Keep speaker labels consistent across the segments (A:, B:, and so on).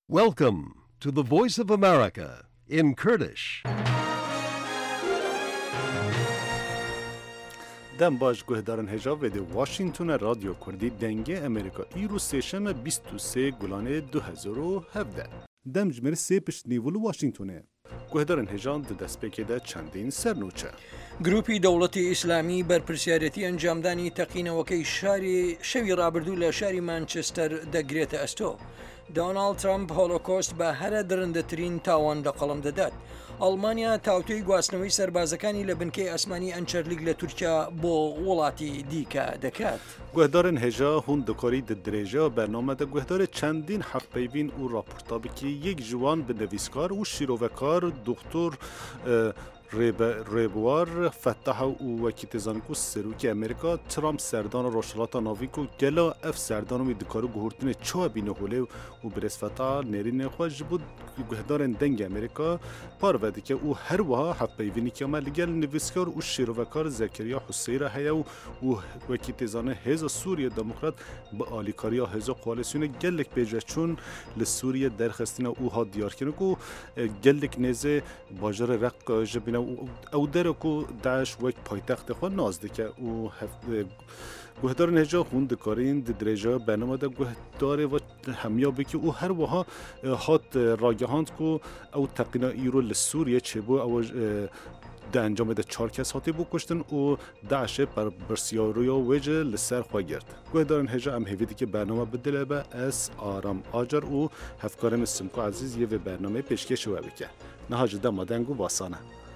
A: Welcome to the Voice of America in Kurdish.
B: دم باش گهدارن هجاب ویدی واشنگتن رادیو کردی دنگه امریکا ایرو سیشم 23 گلانه 2017 دم جمر سی پشت نیول واشنگتنه گهدارن هجان دست بکیده چندین سرنوچه
C: گروپی دەوڵەتی ئیسلامی بەرپرسیارەتی ئەنجامدانی تەقینەوەکەی شەوی ڕابردوو لە شاری مانچستەر دەگرێتە ئەستۆ. دۆناڵد ترامپ هۆلۆکۆست بە هەرە درەندەترین تاوان لە قەڵم دەدات. ئەڵمانیا تاوتوی گواستنەوەی سەربازەکانی لە بنکەی ئەسمانی ئەنچەرلیگ لە تورکیا بۆ وڵاتی دیکە دەکات.
B: گهدارن هجا هون دکاری درێژە بەرنامە دا گهدار چندین حەقپەیوین و راپۆرتابکی یک جوان به نویسکار و شیرۆڤەکار دکتۆر ریبوار فتح و وکیت زانکو سروکی امریکا ترامپ سردان روشلاتا ناویکو گلا اف سردان و دکارو گهورتن چوه بینه هوله و برس فتح نرین خواهش بود گهدارن دنگ امریکا پارودی که او هر وها حق پیوینی که عمل گل نویسکار و شیروکار زکریا حسیره هیا و وکیت زانه هزا سوریه دموکرات با آلیکاریا هزا قوالسیون گلک بیجه چون لسوریه درخستین او ها دیار کنه که گلک نیزه باجر رق جبینه او درکو داعش وک پایتخت خود نازدیکه او گهدار نجا خون دکارین درجه برنامه دا گهداره و همیابه که او هر وها هات راگهاند که او تقینا ایرو لسوریه چه بو او ده انجام ده 4 کس هاتی بو کشتن و داعش پر برسیارویا وجه لسر خواه گرد گهدارن هجا ام هیویدی که برنامه بدله به اس آرام آجر و هفکارم سمکو عزیز یه برنامه پیشکش و بکه نهاج ده مادنگو واسانه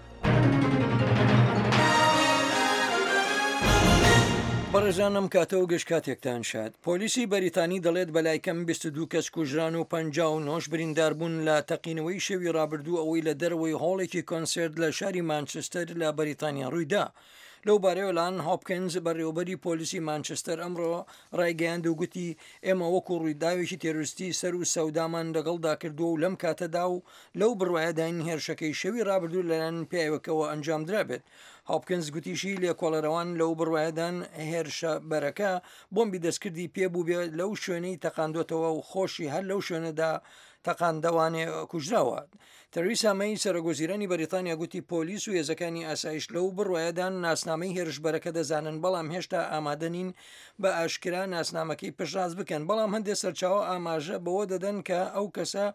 C: بەڕێزانم کاتەوە گەشت کاتێکتان شاد. پۆلیسی بەریتانی دەڵێت بەلایکەم 22 کەس کوژران و 59 بریندار بوون لە تەقینەوەی شەوی ڕابردوو ئەوەی لە دەرەوەی هۆڵێکی کۆنسرت لە شاری مانچستەر لە بەریتانیا ڕوویدا. لەو بارەیەوە لان هۆپکینز بەڕێوەبەری پۆلیسی مانچستەر ئەمڕۆ ڕایگەیاند و گوتی ئێمە وەکو ڕوویداوێکی تێروریستی سەر و سەودامان لەگەڵدا کردووە و لەم کاتەدا و لەو بڕوایەداین هێرشەکەی شەوی ڕابردوو لەلایەن پیاوەکەوە ئەنجامدرا بێت. هۆپکینز گوتیشی لێکۆڵەرەوان لەو بڕوایەدان هێرشە بەرەکە بۆمبی دەستکردی پێبوو بێت لەو شوێنەی تەقاندوتەوە و خۆشی هەر لەو شوێنەدا تەقاندەوانێ کوژراوە. تەرویسا مەی سەرۆگۆزیرانی بەریتانیا گوتی پۆلیس و هێزەکانی ئاسایش لەو بڕوایەدان ناسنامەی هێرشبەرەکە دەزانن بەڵام هێشتا ئامادە نین بە ئاشکرا ناسنامەکەی پشتڕاست بکەن بەڵام هەندێک سەرچاوە ئاماژە بەوە دەدەن کە ئەو کەسە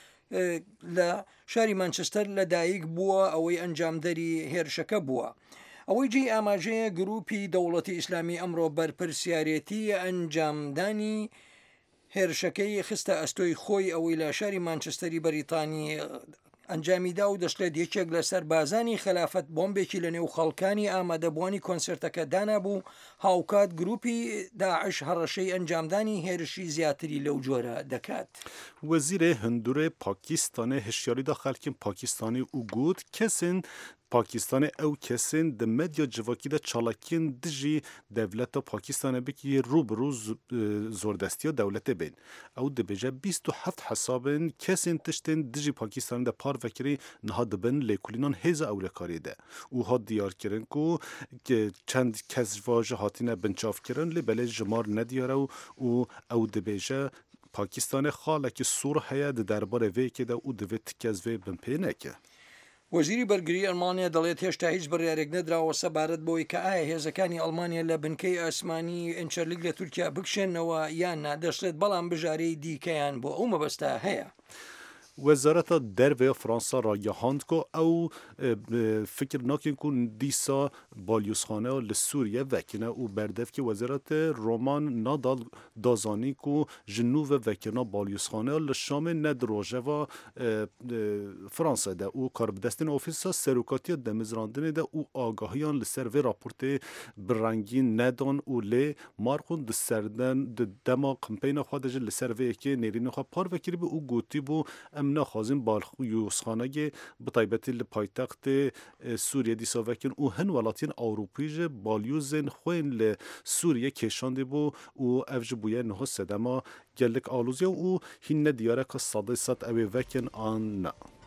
C: لە شاری مانچستەر لەدایک بووە ئەوەی ئەنجامدەری هێرشەکە بووە. ئەوەی جێی ئاماژەیە گروپی دەوڵەتی ئیسلامی ئەمڕۆ بەرپرسیارەتی ئەنجامدانی هێرشەکەی خستە ئەستۆی خۆی ئەوەی لە شاری مانچستەری بەریتانی ئەنجامیدا و دەشڵێت یەکێک لە سەربازانی خلافەت بۆمبێکی لە نێو خەڵکانی ئامادەبوانی کۆنسرتەکە دانابوو هاوکات گروپی داعش هەڕەشەی ئەنجامدانی هێرشی زیاتری لەو جۆرە دەکات.
B: وزیر هندوره پاکستان هشیاری دا خلکین پاکستانی او گوت کسین پاکستان او کسین د مدیا جواکی دا چالاکین دجی دولت پاکستان بکی روبروز زوردستی دولت بین او دبیجه 27 حسابن کسین تشتین دجی پاکستان دا پار وکری نها دبن لیکولینان هیز اولکاری ده او ها دیار کرن که چند کس واجه هاتین بنچاف کرن لی بله جمار ندیاره او دبیجه پاکستان خاله که سور هیا ده درباره وی که ده او دوی تکز وی بنپینه که
C: وەزیری بەرگری ئەڵمانیا دەڵێت هێشتا هیچ بڕیارێک نەدراوە سەبارەت بۆی کە ئایا هێزەکانی ئەڵمانیا لە بنکەی ئاسمانی ئەنچەرلیگ لە تورکیا بکشێنەوە یان نادەشێت بەڵام بژارەی دیکەیان بۆ ئەو مەبەستا هەیە.
B: وزارت درو فرانسا را گهاند که او فکر نکن که دیسا بالیوسخانه لسوریه وکنه او بردف که وزارت رومان نادال دازانی که جنوب وکنه بالیوسخانه لشام ندروژه و فرانسا ده او کاربدستین اوفیسا سروکاتی دمزراندن ده او آگاهیان لسر و راپورت برنگین ندان او لی مارخون دسردن دما کمپین خودش لسر و که نیرین خواه پار وکری به او گوتی بو نخوازیم بالیوسخانه بطایبتی لپایتخت سوریه دیسا وکن او هن ولاتین اوروپیج بالیوزن خوین لسوریه کشانده بو او افج بویه نهو سدما گلک آلوزی او هین دیاره که صادی ست اوی وکن آن نه.